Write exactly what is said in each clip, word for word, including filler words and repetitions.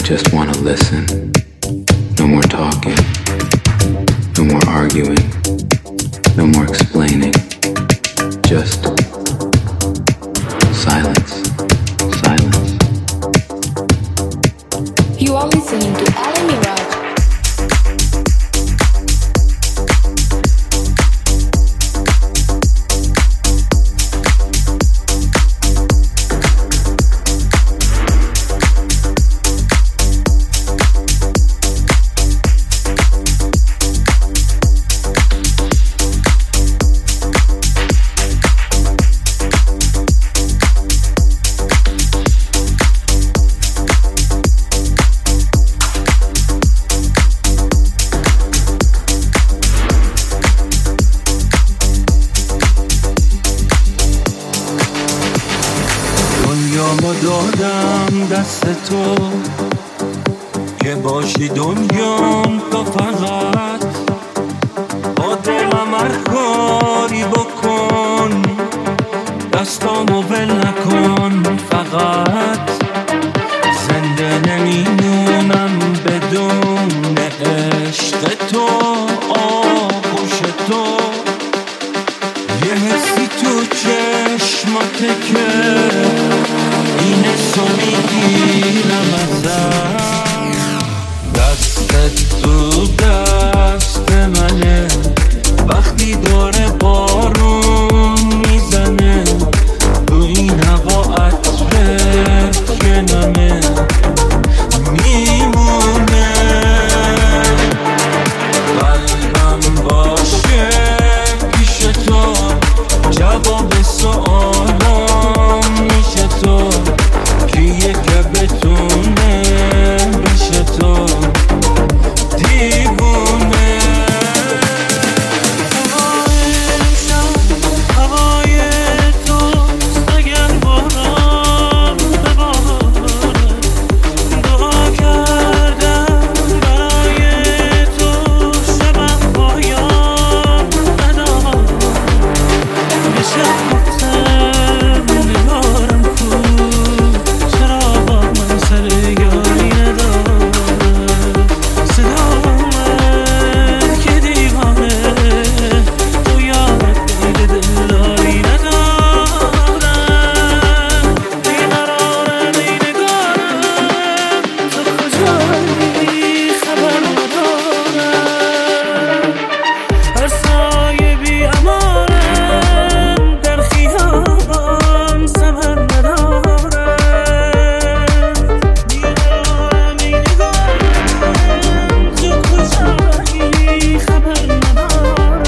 just want to listen. No more talking. No more arguing. No more explaining. Just silence. Silence. You are listening to Ali Mirage. دست تو که باشی دنیام تو فقط با دلم هر کاری بکن دستامو ول نکن فقط زنده نمیمونم بدون عشق تو آغوش تو یه حسی تو چشماته که این حسو میگیرم ازم دستت تو دست منه وقتی داره بارون میزنه تو این هوا عطره کنمه میمونه قلبم باشه پیش تو جواب سوالام میشه تو کیه که بتونه بشه تو دیوونه هوای امشب هوای تو اگر باران بباره دعا کردم برای تو شبم پایان نداره یه شب گفتم نگارم کو چرا با من سرگاری نداره صدا من که دیوانه تو یادت میده دلداری ندارم بیقرارم ای نگارم تو کجایی خبر ندارم هر سایه بی امانم در خیابان ثمر ندارم بیقرارم ای نگارم تو کجایی خبر ندارم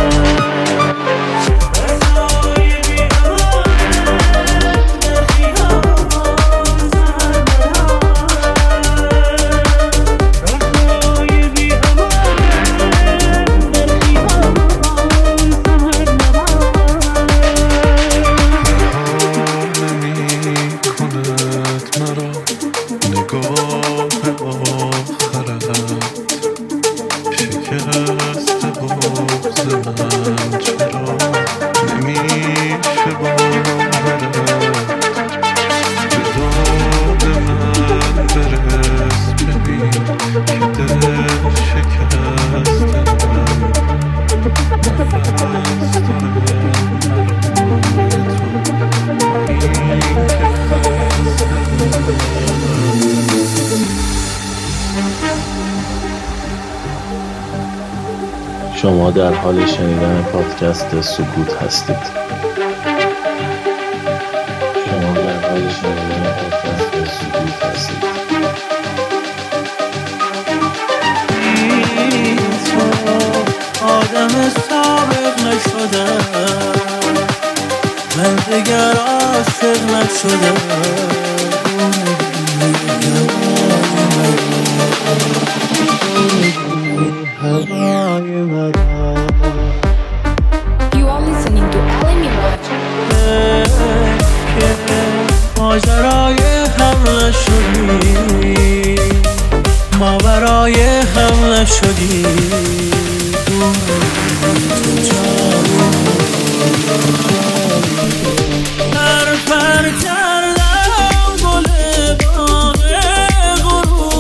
هر سایه بی امانم در خیابان ثمر ندارم بی نمی‌کند مرا نگاه آخرت شکست بغض من چرا نمیشه باورت به داد من برس ببین که دل شکست من نفس داره شما در حال شنیدن پادکست سکوت هستید. شما در حال شنیدن پادکست سکوت هستید. آدم سابق نشدم من دیگر عاشق نشدم You are listening to Ali Mirage. ماجرای هم نشدی ماورای هم نشدی پر پر کردم گل باغ غرور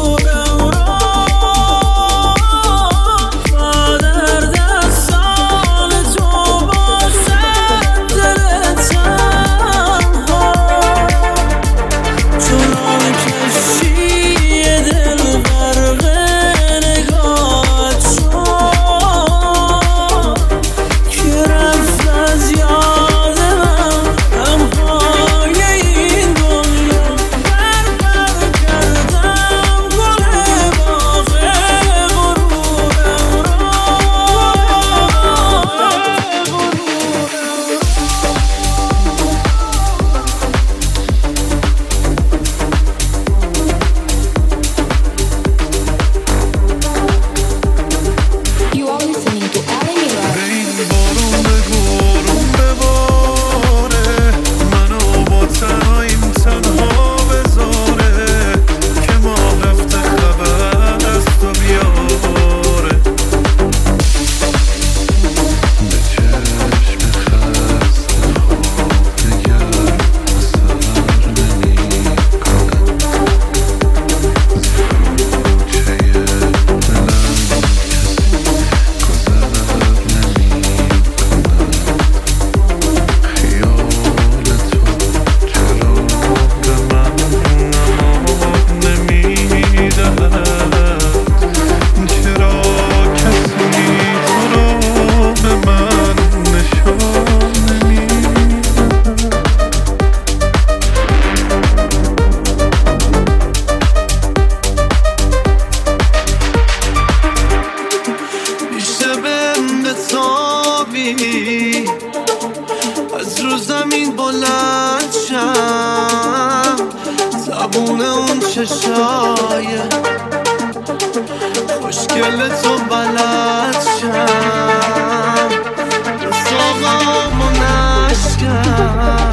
گل تو بلد شم به ساقام و نشکم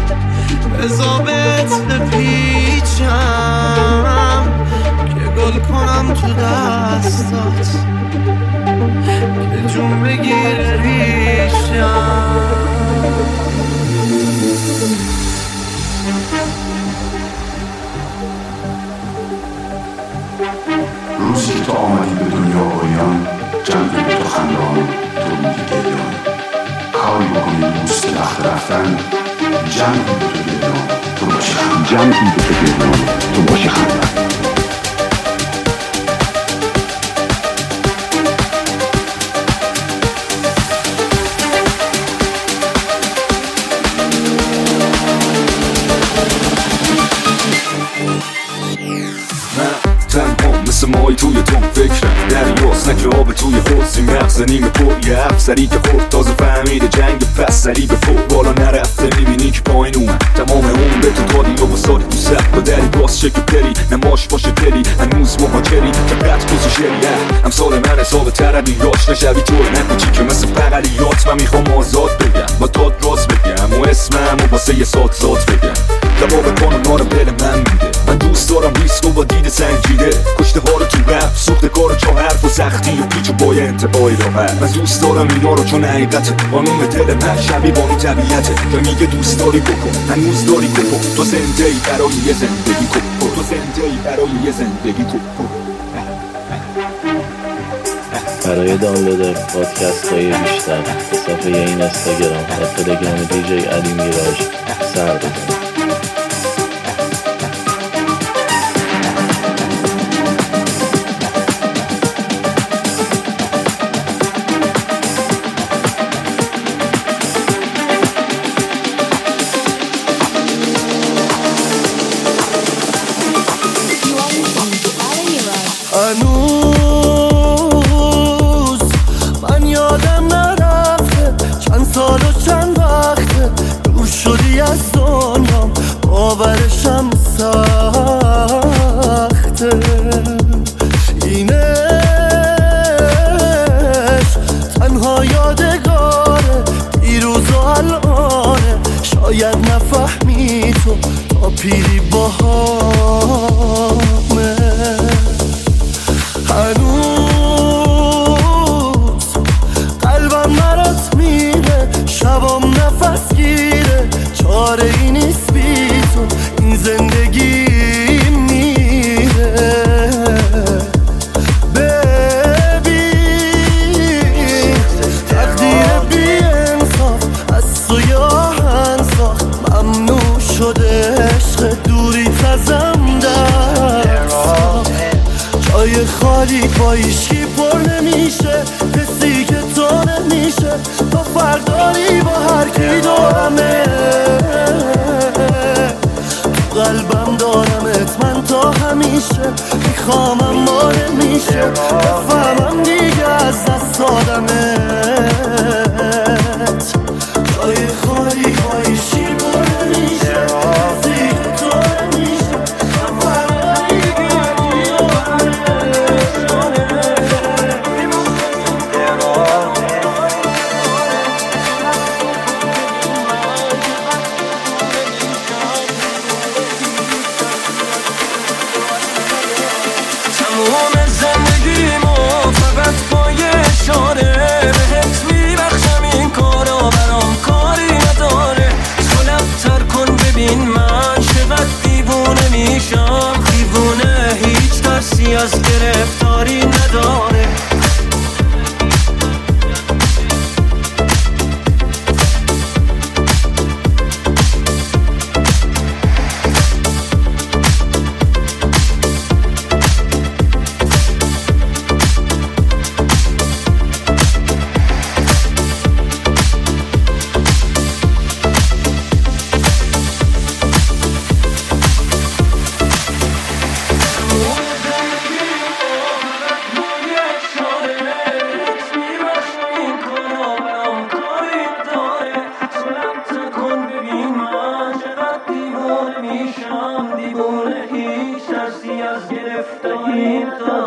بزابت بپیچم که گل کنم تو دستات که جون بگیره ریشم. روزی که تو آمدی به دنیا آیان جمعی به تو خندان تو میگی گریان کاری بکنی دوست لخت رفتن جمعی به تو گریان تو باشی خندان جمعی به تو گریان تو باشی خندان مثل مای توی تون فکرم دریاست نکه آب توی حوزی مغز نیمه پر یه افسری که خورد تازه فهمیده جنگ پس سری به فور بالا نرفته میبینی که پایین اومد تمام اون به تو دادی و بساری تو سر با دری باز شکل پری نماش باشه پری هنوز مهاجری فقط کسی شریعه امثال من حساب تربی یاش نشوی طور نکوچی که مثل بغلیات من میخوام آزاد بگم با داد راست بگم و اسمم و واسه یه سات سات بگم دباب کانو نارم دل من میده من دوست دارم ریسک و با دید سنجیده کشته ها رو تو رفت سوخته کار چه حرف و سختی و پیچ و پای انتباهی راحت من دوست دارم اینا رو چون حقیقته قانون دل من شبیه بانو طبیعته که میگه دوست داری بکن هنوز داری بکن تو زنده ای برای یه زندگی کن تو زنده ای برای یه زندگی کن. برای دانلود پادکست های بیشتر به صفحه این اینستاگرام و تلگرام دی جی علی میراج سر بزنید. هنوز من یادم نرفته چند سال و چند وقته دور شدی از دنیا باورشم سخته اینش تنها یادگاره دیروز و الانه شاید نفهمی تو تا پیری باهامه هنوز قلبم مرات میره شبام نفس گیره چاره ای نیست بی تو این زندگی میره ببین تقدیر بی انصاف از تو یاهن ساخت ممنوع شده عشق دوری تزم دست جای خالی با ایشکی پر نمیشه کسی که تو نمیشه تو فرق داری با هر کی دارمه تو قلبم دارمت من تا همیشه میخوامم ما نمیشه بفهمم دیگه از دست دادمت جای خالی با ایشکی پر نمیشه کسی که تو نمیشه تو فرق داری با هر کی تموم زندگیمو فقط با یه اشاره بهت میبخشم این کارا برام کاری نداره تو لبتر کن ببین من چقدر دیوونه میشم دیوونه هیچ ترسی از گرفتاری نداره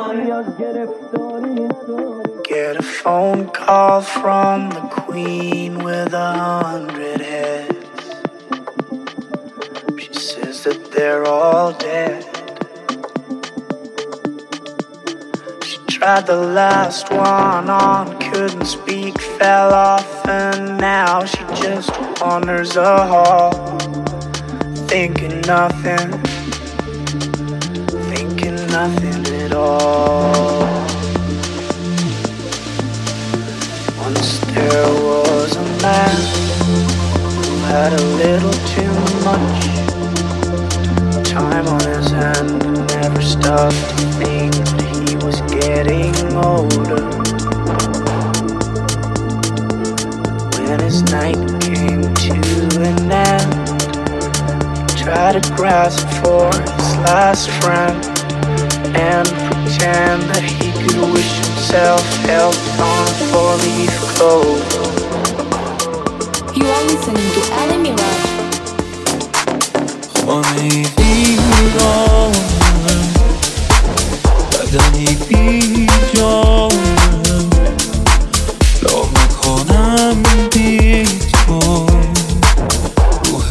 Get a phone call from the queen with a hundred heads. She says that they're all dead. She tried the last one on, couldn't speak, fell off, and now she just wanders a hall, thinking nothing, thinking nothing at all. Once there was a man who had a little too much time on his hand and never stopped to think that he was getting older. When his night came to an end, he tried to grasp for his last friend and pretend that he could wish himself health on a four-leaf clover. You are listening to Ali Mirage. خانه ویرانم، بدنی بی جانم، لامکانم بی تو، روح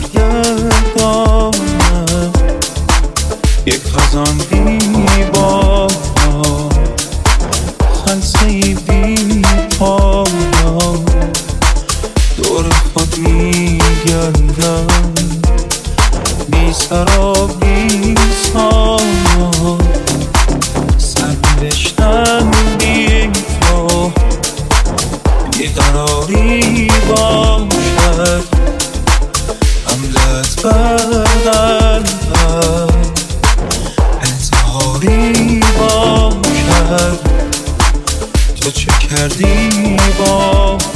سرگردانم، یک خزان بی باران، خلسه‌ای بی پایان، دور خود می گردم، بی سر و بی سامان، سرنوشتم بی تو، بیقراری باشد، حملت بر قلبم، انتحاری باشد، تو چه کردی با من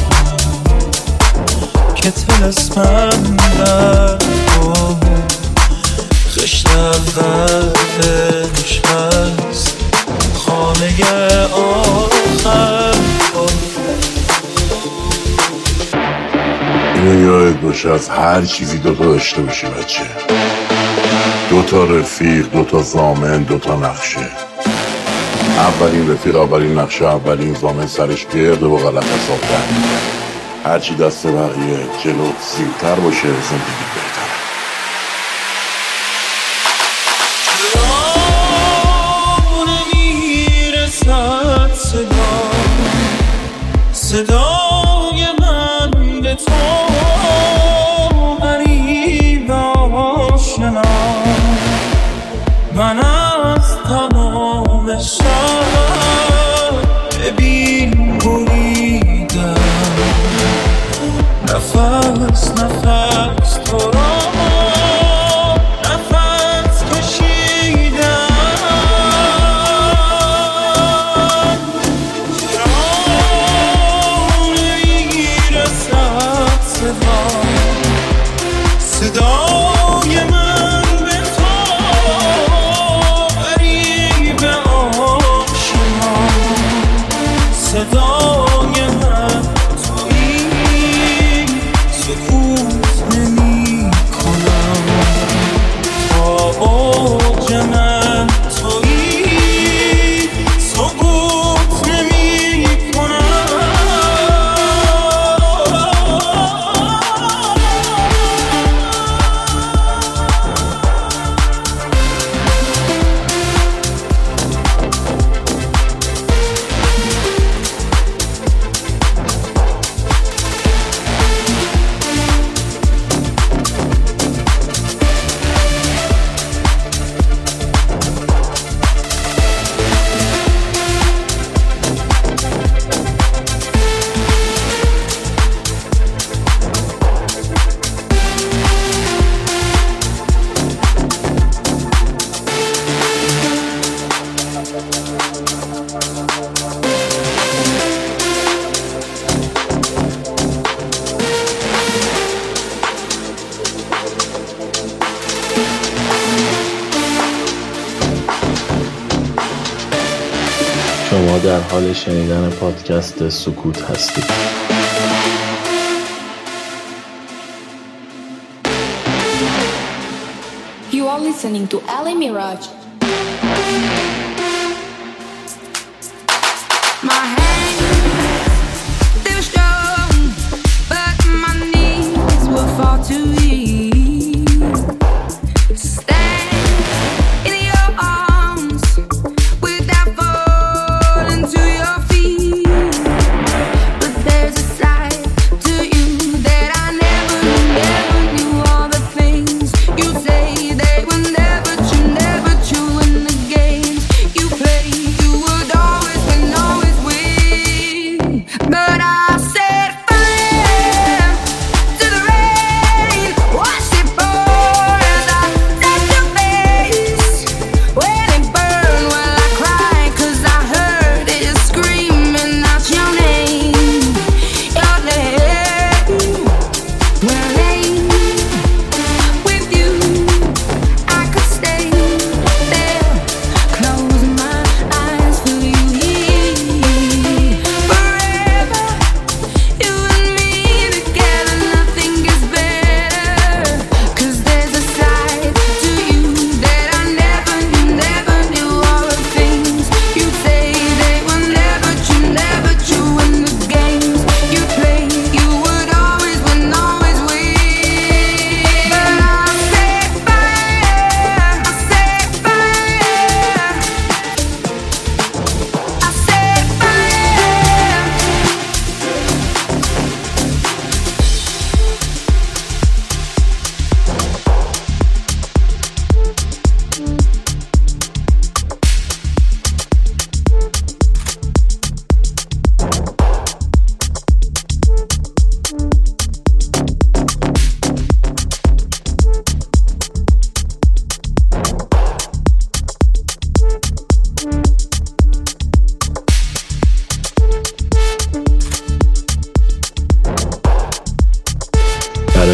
که طلسمم در تو خشت اول نشست، خانه آخر اینو یاد باشه از هر چیزی دوتا داشته باشی بچه، دوتا رفیق، دوتا زامن، دوتا نقشه. اولین رفیق، اولین نقشه، اولین زامن سرش گرده و غلط حساب کرد. هرچی دست بقیه جلو سیرتر باشه زندگی بهتر. صدا صدای من به تو غریب آشنا، من از تمام شب ببین بریدم، نفس نفس تو را صدای من به تو غریب آشنا، صدای من تویی، سکوت نمی کنم، تا اوج من تویی، سکوت نمی کنم. شما در حال شنیدن پادکست سکوت هستید. You are listening to Ali Mirage.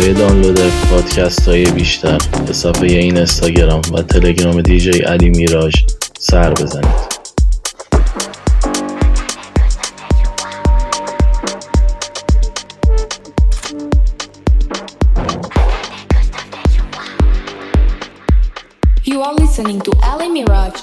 برای دانلود پادکست های بیشتر به صفحه این اینستاگرام و تلگرام دیجی علی میراج سر بزنید. You are listening to Ali Mirage.